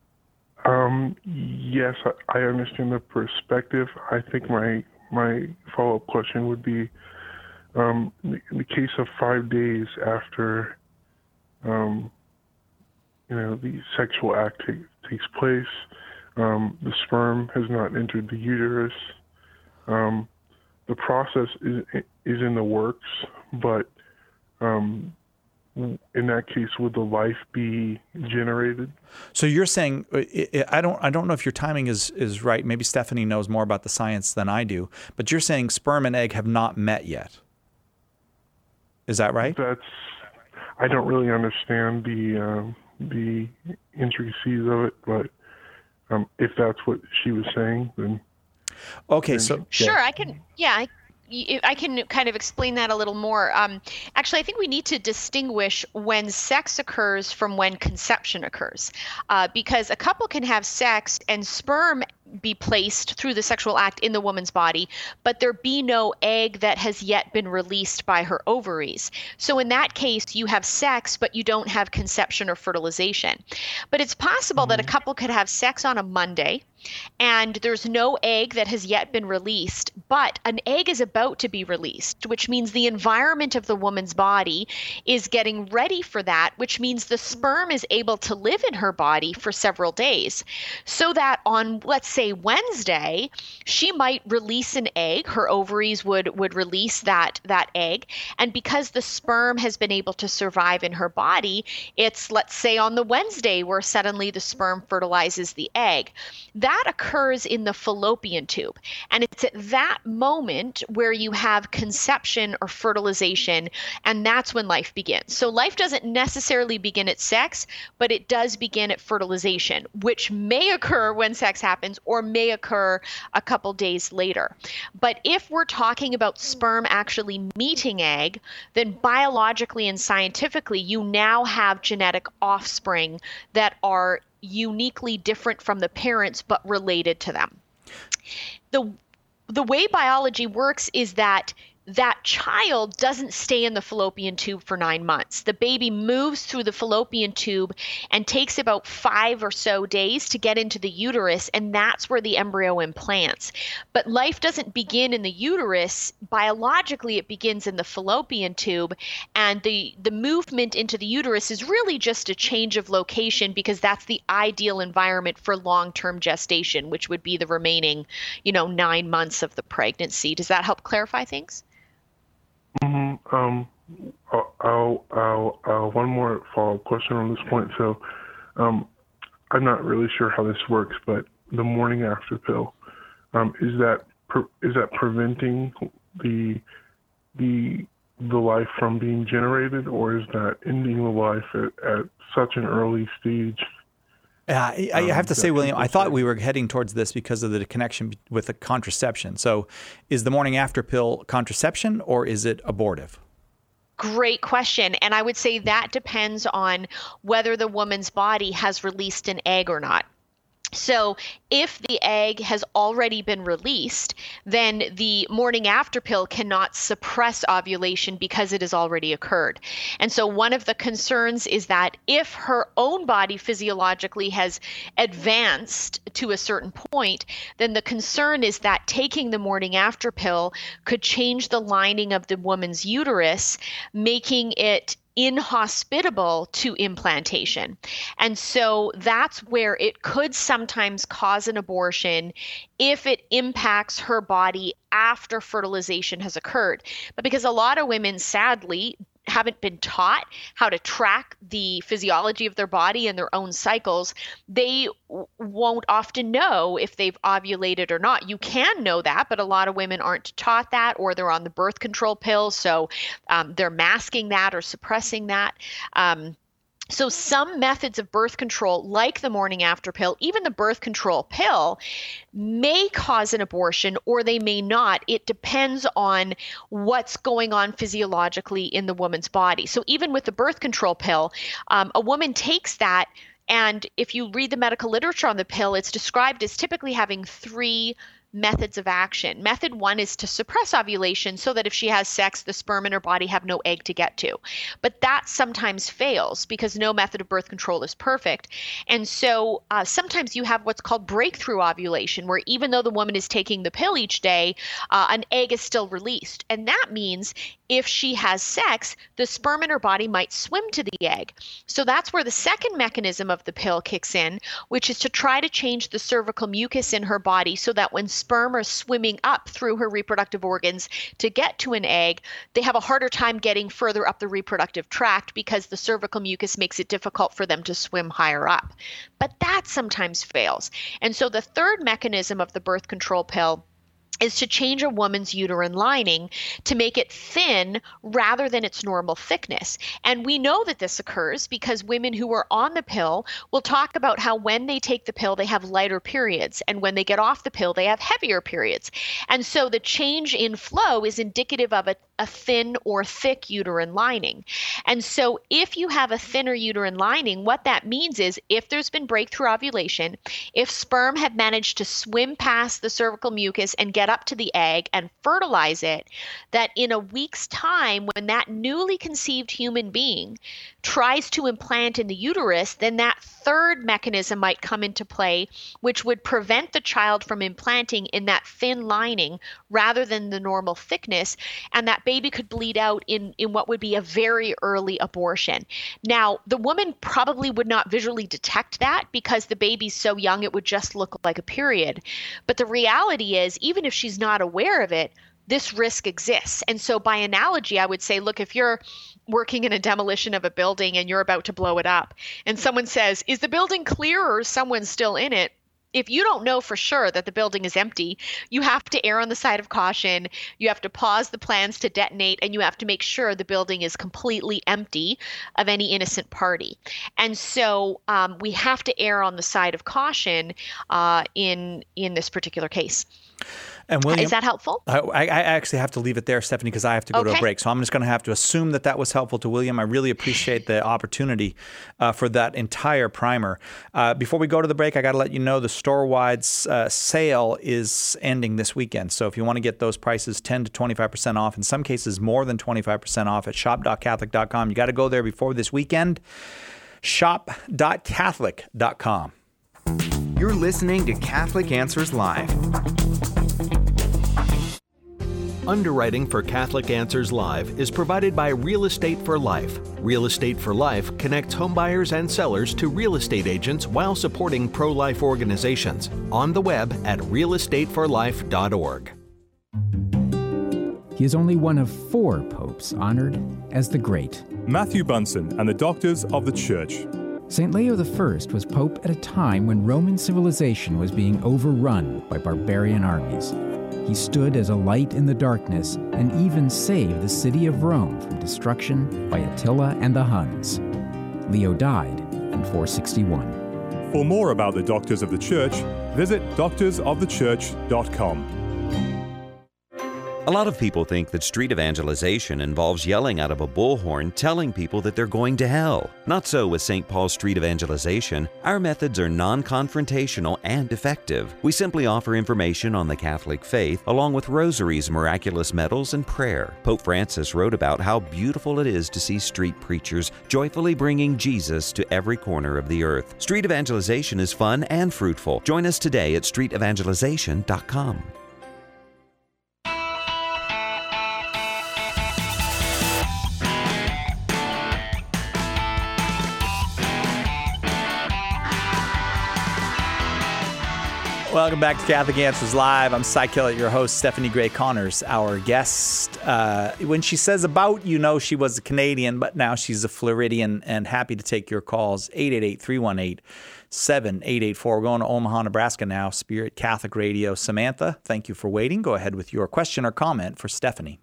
Um, yes, I, I understand the perspective. I think my my follow up question would be, Um, in the case of five days after, um, you know, the sexual act take, takes place, um, the sperm has not entered the uterus. Um, the process is is in the works, but um, in that case, would the life be generated? So you're saying, I don't, I don't know if your timing is is right. Maybe Stephanie knows more about the science than I do, but you're saying sperm and egg have not met yet. Is that right? That's. I don't really understand the um, the intricacies of it, but um, if that's what she was saying, then. Okay, then, so sure, yeah. I can. Yeah, I, I can kind of explain that a little more. Um, actually, I think we need to distinguish when sex occurs from when conception occurs, uh, because a couple can have sex and sperm be placed through the sexual act in the woman's body, but there be no egg that has yet been released by her ovaries. So in that case, you have sex, but you don't have conception or fertilization. But it's possible mm-hmm. that a couple could have sex on a Monday, and there's no egg that has yet been released, but an egg is about to be released, which means the environment of the woman's body is getting ready for that, which means the sperm is able to live in her body for several days. So that on, let's say Wednesday, she might release an egg. Her ovaries would would release that that egg, and because the sperm has been able to survive in her body, it's, let's say, on the Wednesday where suddenly the sperm fertilizes the egg. That occurs in the fallopian tube, and it's at that moment where you have conception or fertilization, and that's when life begins. So life doesn't necessarily begin at sex, but it does begin at fertilization, which may occur when sex happens or may occur a couple days later. But if we're talking about sperm actually meeting egg, then biologically and scientifically, you now have genetic offspring that are uniquely different from the parents but related to them. The the way biology works is that that child doesn't stay in the fallopian tube for nine months. The baby moves through the fallopian tube and takes about five or so days to get into the uterus, and that's where the embryo implants. But life doesn't begin in the uterus. Biologically, it begins in the fallopian tube, and the, the movement into the uterus is really just a change of location because that's the ideal environment for long-term gestation, which would be the remaining, you know, nine months of the pregnancy. Does that help clarify things? Mm-hmm. Um, I'll, I'll, I'll, I'll, one more follow-up question on this point. So, um, I'm not really sure how this works, but the morning after pill, um, is that pre- is that preventing the the the life from being generated, or is that ending the life at, at such an early stage? Yeah, I, I have to say, William, I thought we were heading towards this because of the connection with the contraception. So is the morning after pill contraception or is it abortive? Great question. And I would say that depends on whether the woman's body has released an egg or not. So if the egg has already been released, then the morning after pill cannot suppress ovulation because it has already occurred. And so one of the concerns is that if her own body physiologically has advanced to a certain point, then the concern is that taking the morning after pill could change the lining of the woman's uterus, making it inhospitable to implantation. And so that's where it could sometimes cause an abortion if it impacts her body after fertilization has occurred. But because a lot of women, sadly, haven't been taught how to track the physiology of their body and their own cycles, they w- won't often know if they've ovulated or not. You can know that, but a lot of women aren't taught that, or they're on the birth control pill, so um, they're masking that or suppressing that. Um, So some methods of birth control, like the morning after pill, even the birth control pill, may cause an abortion or they may not. It depends on what's going on physiologically in the woman's body. So even with the birth control pill, um, a woman takes that, and if you read the medical literature on the pill, it's described as typically having three methods of action. Method one is to suppress ovulation so that if she has sex, the sperm in her body have no egg to get to. But that sometimes fails because no method of birth control is perfect. And so uh, sometimes you have what's called breakthrough ovulation, where even though the woman is taking the pill each day, uh, an egg is still released. And that means if she has sex, the sperm in her body might swim to the egg. So that's where the second mechanism of the pill kicks in, which is to try to change the cervical mucus in her body so that when sperm are swimming up through her reproductive organs to get to an egg, they have a harder time getting further up the reproductive tract because the cervical mucus makes it difficult for them to swim higher up. But that sometimes fails. And so the third mechanism of the birth control pill is to change a woman's uterine lining to make it thin rather than its normal thickness. And we know that this occurs because women who are on the pill will talk about how when they take the pill, they have lighter periods. And when they get off the pill, they have heavier periods. And so the change in flow is indicative of a, a thin or thick uterine lining. And so if you have a thinner uterine lining, what that means is if there's been breakthrough ovulation, if sperm have managed to swim past the cervical mucus and get up to the egg and fertilize it, that in a week's time, when that newly conceived human being tries to implant in the uterus, then that third mechanism might come into play, which would prevent the child from implanting in that thin lining rather than the normal thickness. And that baby could bleed out in, in what would be a very early abortion. Now, the woman probably would not visually detect that because the baby's so young it would just look like a period. But the reality is, even if she's not aware of it, this risk exists. And so by analogy, I would say, look, if you're working in a demolition of a building and you're about to blow it up, and someone says, is the building clear or is someone still in it? If you don't know for sure that the building is empty, you have to err on the side of caution. You have to pause the plans to detonate, and you have to make sure the building is completely empty of any innocent party. And so um, we have to err on the side of caution uh, in in this particular case. And William, is that helpful? I, I actually have to leave it there, Stephanie, because I have to go okay. to a break. So I'm just going to have to assume that that was helpful to William. I really appreciate the opportunity uh, for that entire primer. Uh, before we go to the break, I got to let you know the store-wide uh, sale is ending this weekend. So if you want to get those prices ten to twenty-five percent off, in some cases more than twenty-five percent off at shop dot catholic dot com. You got to go there before this weekend. shop dot catholic dot com. You're listening to Catholic Answers Live. Underwriting for Catholic Answers Live is provided by Real Estate for Life. Real Estate for Life connects homebuyers and sellers to real estate agents while supporting pro-life organizations. On the web at real estate for life dot org. He is only one of four popes honored as the Great. Matthew Bunsen and the Doctors of the Church. Saint Leo the First was pope at a time when Roman civilization was being overrun by barbarian armies. He stood as a light in the darkness and even saved the city of Rome from destruction by Attila and the Huns. Leo died in four sixty-one. For more about the Doctors of the Church, visit doctors of the church dot com. A lot of people think that street evangelization involves yelling out of a bullhorn telling people that they're going to hell. Not so with Saint Paul's Street Evangelization. Our methods are non-confrontational and effective. We simply offer information on the Catholic faith along with rosaries, miraculous medals, and prayer. Pope Francis wrote about how beautiful it is to see street preachers joyfully bringing Jesus to every corner of the earth. Street evangelization is fun and fruitful. Join us today at street evangelization dot com. Welcome back to Catholic Answers Live. I'm Cy Kellett, your host. Stephanie Gray Connors, our guest. Uh, when she says about, you know she was a Canadian, but now she's a Floridian, and happy to take your calls. eight eight eight, three one eight, seven eight eight four. We're going to Omaha, Nebraska now. Spirit Catholic Radio. Samantha, thank you for waiting. Go ahead with your question or comment for Stephanie.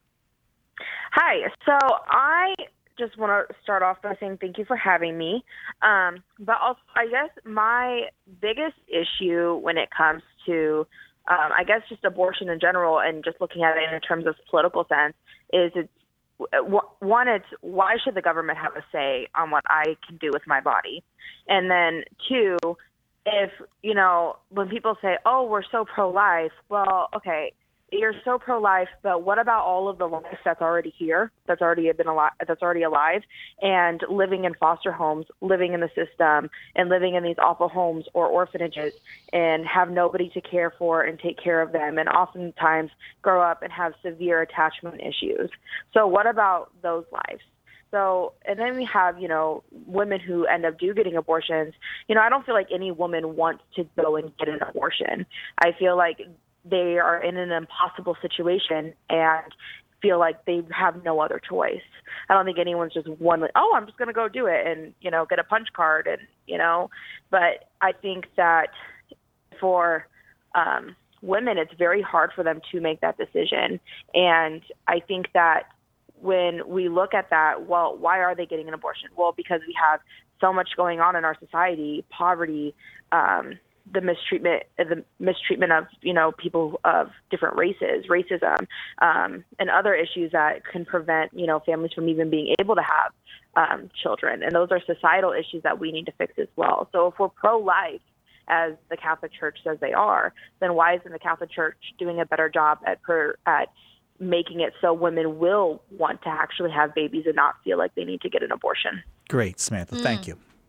Hi. So I just want to start off by saying thank you for having me. Um, but also, I guess my biggest issue when it comes to, um, I guess, just abortion in general and just looking at it in terms of political sense is it's, one, it's why should the government have a say on what I can do with my body? And then two, if, you know, when people say, oh, we're so pro-life, well, okay, you're so pro-life, but what about all of the life that's already here, that's already been alive, that's already alive, and living in foster homes, living in the system, and living in these awful homes or orphanages, and have nobody to care for and take care of them, and oftentimes grow up and have severe attachment issues. So what about those lives? So, and then we have, you know, women who end up do getting abortions. You know, I don't feel like any woman wants to go and get an abortion. I feel like they are in an impossible situation and feel like they have no other choice. I don't think anyone's just one, like, oh, I'm just going to go do it and, you know, get a punch card and, you know, but I think that for um, women, it's very hard for them to make that decision. And I think that when we look at that, well, why are they getting an abortion? Well, because we have so much going on in our society, poverty, um, the mistreatment, the mistreatment of, you know, people of different races, racism, um, and other issues that can prevent, you know, families from even being able to have um, children. And those are societal issues that we need to fix as well. So if we're pro-life, as the Catholic Church says they are, then why isn't the Catholic Church doing a better job at per, at making it so women will want to actually have babies and not feel like they need to get an abortion? Great, Samantha. Mm. Thank you.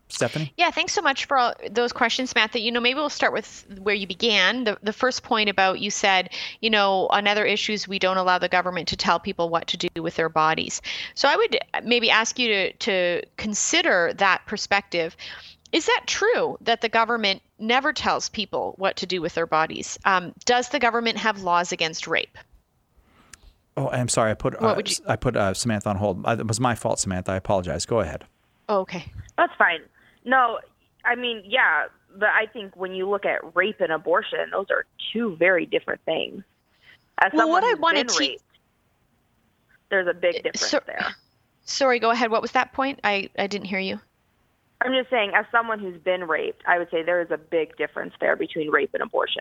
Stephanie? Yeah, thanks so much for all those questions, Samantha. You know, maybe we'll start with where you began. The the first point about, you said, you know, on other issues, we don't allow the government to tell people what to do with their bodies. So I would maybe ask you to, to consider that perspective. Is that true that the government never tells people what to do with their bodies? Um, does the government have laws against rape? Oh, I'm sorry. I put uh, you... I put uh, Samantha on hold. It was my fault, Samantha. I apologize. Go ahead. Oh, okay. That's fine. No, I mean, yeah, but I think when you look at rape and abortion, those are two very different things. As well, what I who's wanted been to... raped, there's a big difference so, there. Sorry, go ahead. What was that point? I, I didn't hear you. I'm just saying, as someone who's been raped, I would say there is a big difference there between rape and abortion.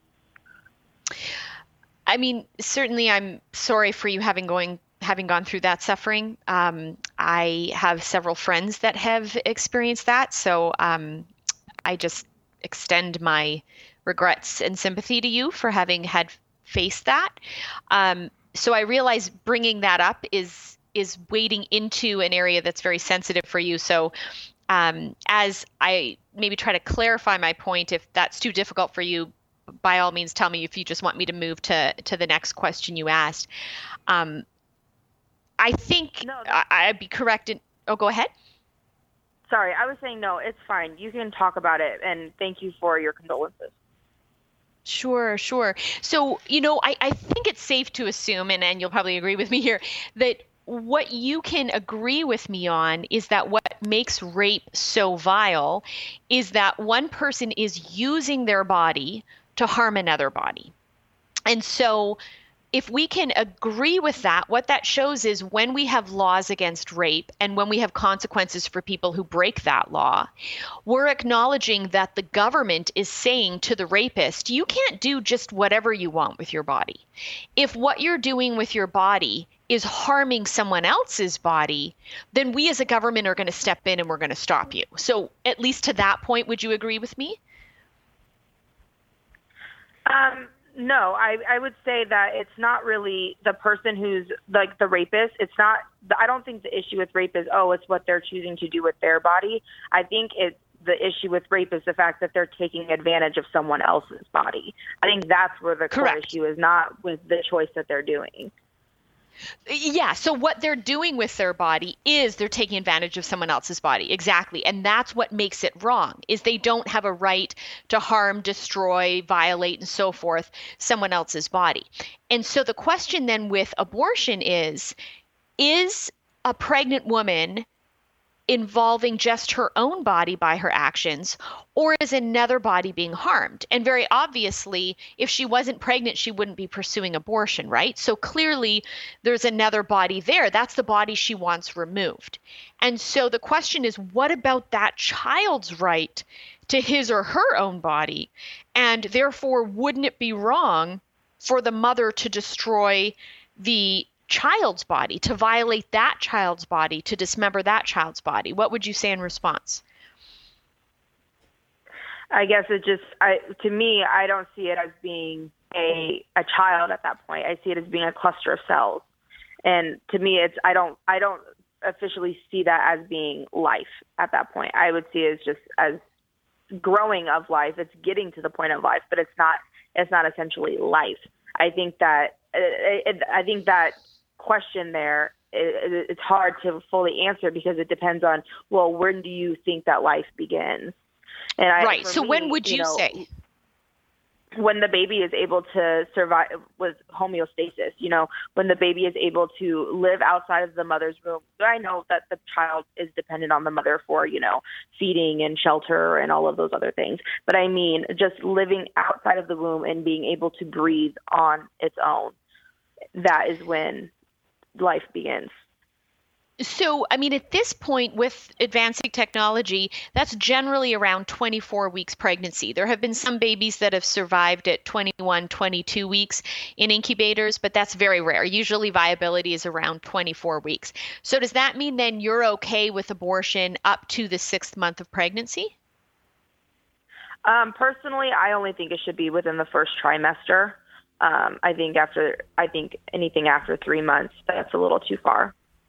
I mean, certainly I'm sorry for you having going having gone through that suffering. Um, I have several friends that have experienced that. So um, I just extend my regrets and sympathy to you for having had faced that. Um, so I realize bringing that up is is wading into an area that's very sensitive for you. So um, as I maybe try to clarify my point, if that's too difficult for you, by all means, tell me if you just want me to move to, to the next question you asked. Um, I think no, I, I'd be correct in, oh, go ahead. Sorry, I was saying, no, it's fine. You can talk about it, and thank you for your condolences. Sure, sure. So, you know, I, I think it's safe to assume, and, and you'll probably agree with me here, that what you can agree with me on is that what makes rape so vile is that one person is using their body to harm another body. And so if we can agree with that, what that shows is when we have laws against rape and when we have consequences for people who break that law, we're acknowledging that the government is saying to the rapist, you can't do just whatever you want with your body. If what you're doing with your body is harming someone else's body, then we as a government are going to step in and we're going to stop you. So at least to that point, would you agree with me? Um, no, I, I would say that it's not really the person who's like the rapist. It's not, I don't think the issue with rape is, oh, it's what they're choosing to do with their body. I think it's the issue with rape is the fact that they're taking advantage of someone else's body. I think that's where the core issue is, not with the choice that they're doing. Yeah, so what they're doing with their body is they're taking advantage of someone else's body. Exactly. And that's what makes it wrong, is they don't have a right to harm, destroy, violate, and so forth someone else's body. And so the question then with abortion is, is a pregnant woman involving just her own body by her actions, or is another body being harmed? And very obviously, if she wasn't pregnant, she wouldn't be pursuing abortion, right? So clearly there's another body there. That's the body she wants removed. And so the question is, what about that child's right to his or her own body? And therefore, wouldn't it be wrong for the mother to destroy the child's body, to violate that child's body, to dismember that child's body? What would you say in response? I guess it just, I, to me, I don't see it as being a a child at that point. I see it as being a cluster of cells. And to me, it's, I don't, I don't officially see that as being life at that point. I would see it as just as growing of life. It's getting to the point of life, but it's not, it's not essentially life. I think that, it, it, I think that question there, it, it's hard to fully answer because it depends on, well, when do you think that life begins? And I, right. So me, when would you, you know, say? When the baby is able to survive with homeostasis, you know, when the baby is able to live outside of the mother's womb. I know that the child is dependent on the mother for, you know, feeding and shelter and all of those other things. But I mean, just living outside of the womb and being able to breathe on its own. That is when life begins. So, I mean, at this point with advancing technology, that's generally around twenty-four weeks pregnancy. There have been some babies that have survived at twenty-one, twenty-two weeks in incubators, but that's very rare. Usually viability is around twenty-four weeks. So does that mean then you're okay with abortion up to the sixth month of pregnancy? Um, personally, I only think it should be within the first trimester. Um, I think after, I think anything after three months, that's a little too far.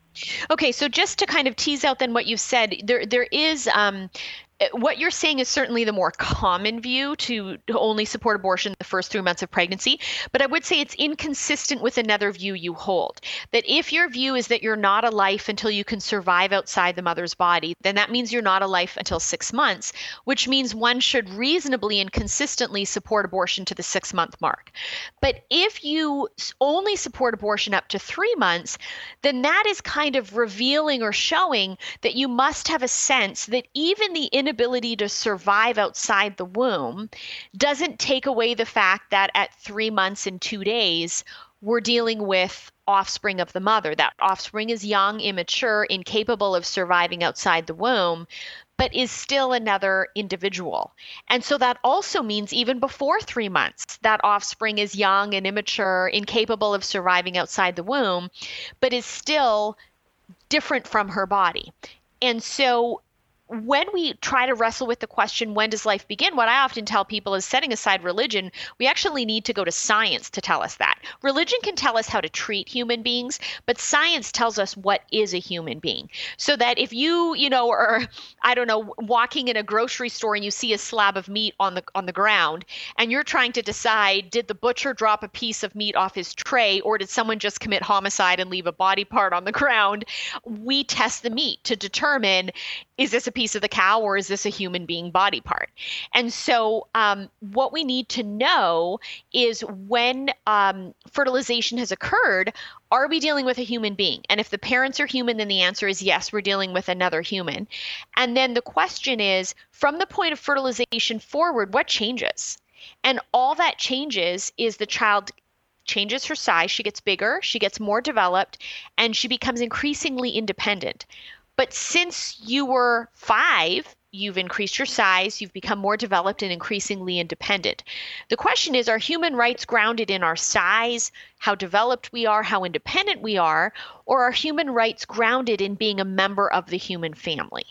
Okay, so just to kind of tease out then what you've said, there there is um, what you're saying is certainly the more common view to only support abortion the first three months of pregnancy. But I would say it's inconsistent with another view you hold, that if your view is that you're not a life until you can survive outside the mother's body, then that means you're not a life until six months, which means one should reasonably and consistently support abortion to the six month mark. But if you only support abortion up to three months, then that is kind of revealing or showing that you must have a sense that even the inability to survive outside the womb doesn't take away the fact that at three months and two days, we're dealing with offspring of the mother. That offspring is young, immature, incapable of surviving outside the womb, but is still another individual. And so that also means even before three months, that offspring is young and immature, incapable of surviving outside the womb, but is still different from her body. And so when we try to wrestle with the question, when does life begin? What I often tell people is, setting aside religion, we actually need to go to science to tell us that. Religion can tell us how to treat human beings, but science tells us what is a human being. So that if you, you know, are, I don't know, walking in a grocery store and you see a slab of meat on the on the ground, and you're trying to decide, did the butcher drop a piece of meat off his tray, or did someone just commit homicide and leave a body part on the ground? We test the meat to determine, is this a piece of the cow or is this a human being body part? And so um, what we need to know is, when um, fertilization has occurred, are we dealing with a human being? And if the parents are human, then the answer is yes, we're dealing with another human. And then the question is, from the point of fertilization forward, what changes? And all that changes is the child changes her size, she gets bigger, she gets more developed, and she becomes increasingly independent. But since you were five, you've increased your size, you've become more developed and increasingly independent. The question is, are human rights grounded in our size, how developed we are, how independent we are, or are human rights grounded in being a member of the human family?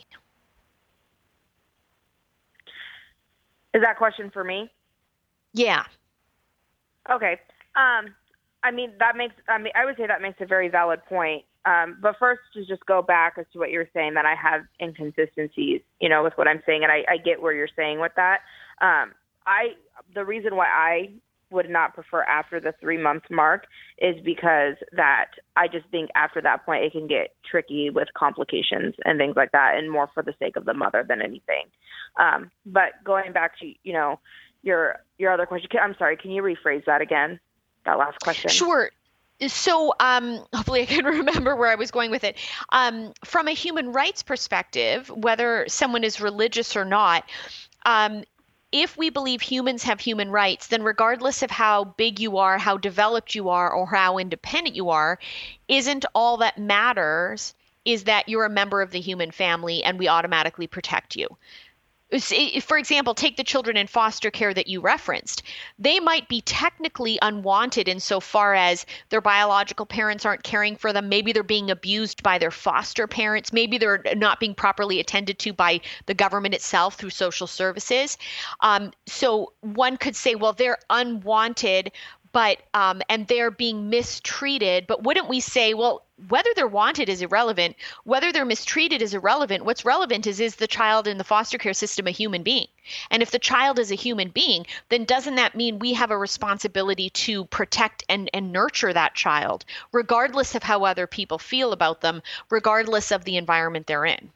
Is that question for me? Yeah. Okay. Um, I mean, that makes, I mean, I would say that makes a very valid point. Um, but first, to just go back as to what you're saying, that I have inconsistencies, you know, with what I'm saying, and I, I get where you're saying with that. Um, I, the reason why I would not prefer after the three month mark is because that I just think after that point it can get tricky with complications and things like that, and more for the sake of the mother than anything. Um, but going back to, you know, your your other question, I'm sorry, can you rephrase that again? That last question. Sure. So um, hopefully I can remember where I was going with it. Um, from a human rights perspective, whether someone is religious or not, um, if we believe humans have human rights, then regardless of how big you are, how developed you are, or how independent you are, isn't all that matters is that you're a member of the human family and we automatically protect you. For example, take the children in foster care that you referenced. They might be technically unwanted insofar as their biological parents aren't caring for them. Maybe they're being abused by their foster parents. Maybe they're not being properly attended to by the government itself through social services. Um, so one could say, well, they're unwanted, but um, and they're being mistreated. But wouldn't we say, well, whether they're wanted is irrelevant, whether they're mistreated is irrelevant. What's relevant is, is the child in the foster care system a human being? And if the child is a human being, then doesn't that mean we have a responsibility to protect and, and nurture that child, regardless of how other people feel about them, regardless of the environment they're in?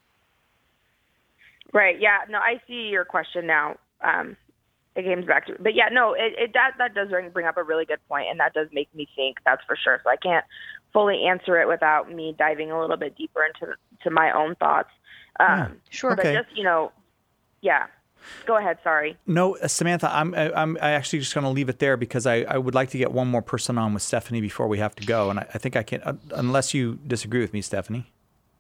Right. Yeah. No, I see your question now. Um, it comes back to, but yeah, no, it, it that that does bring up a really good point, and that does make me think. That's for sure. So I can't fully answer it without me diving a little bit deeper into to my own thoughts. Um, yeah, sure. But okay. just, you know, yeah. Go ahead. Sorry. No, uh, Samantha, I'm I'm I actually just going to leave it there because I, I would like to get one more person on with Stephanie before we have to go, and I, I think I can, uh, unless you disagree with me, Stephanie.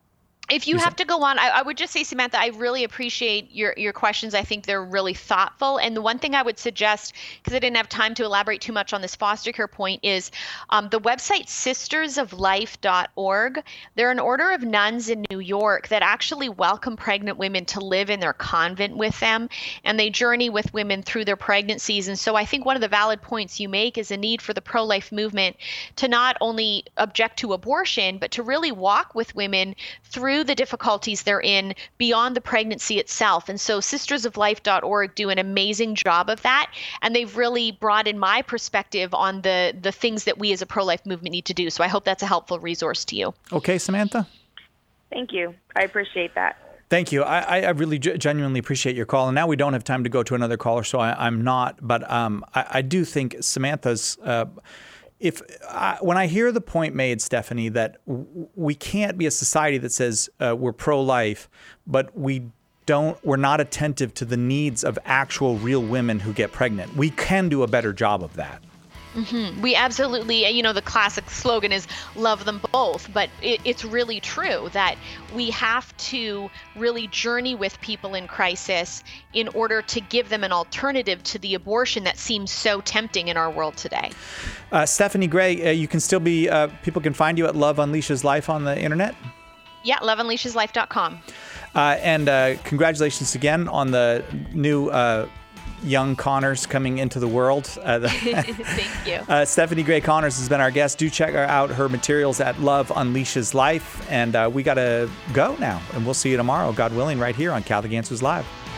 If you have to go on, I, I would just say, Samantha, I really appreciate your, your questions. I think they're really thoughtful. And the one thing I would suggest, because I didn't have time to elaborate too much on this foster care point, is um, the website sisters of life dot org. They're an order of nuns in New York that actually welcome pregnant women to live in their convent with them. And they journey with women through their pregnancies. And so I think one of the valid points you make is a need for the pro-life movement to not only object to abortion, but to really walk with women through the difficulties they're in beyond the pregnancy itself. And so sisters of life dot org do an amazing job of that. And they've really broadened my perspective on the, the things that we as a pro-life movement need to do. So I hope that's a helpful resource to you. Okay, Samantha? Thank you. I appreciate that. Thank you. I, I really g- genuinely appreciate your call. And now we don't have time to go to another caller, so I, I'm not. But um, I, I do think Samantha's... Uh, If uh, when I hear the point made, Stephanie, that w- we can't be a society that says uh, we're pro-life, but we don't, we're not attentive to the needs of actual real women who get pregnant. We can do a better job of that. Mm-hmm. We absolutely, you know, the classic slogan is love them both, but it, it's really true that we have to really journey with people in crisis in order to give them an alternative to the abortion that seems so tempting in our world today. Uh, Stephanie Gray, uh, you can still be, uh, people can find you at Love Unleashes Life on the internet? Yeah, love unleashes life dot com. Uh, and uh, congratulations again on the new uh, young Connors coming into the world. Uh, the Thank you. Uh, Stephanie Gray Connors has been our guest. Do check out her materials at Love Unleashes Life. And uh, we got to go now. And we'll see you tomorrow, God willing, right here on Catholic Answers Live.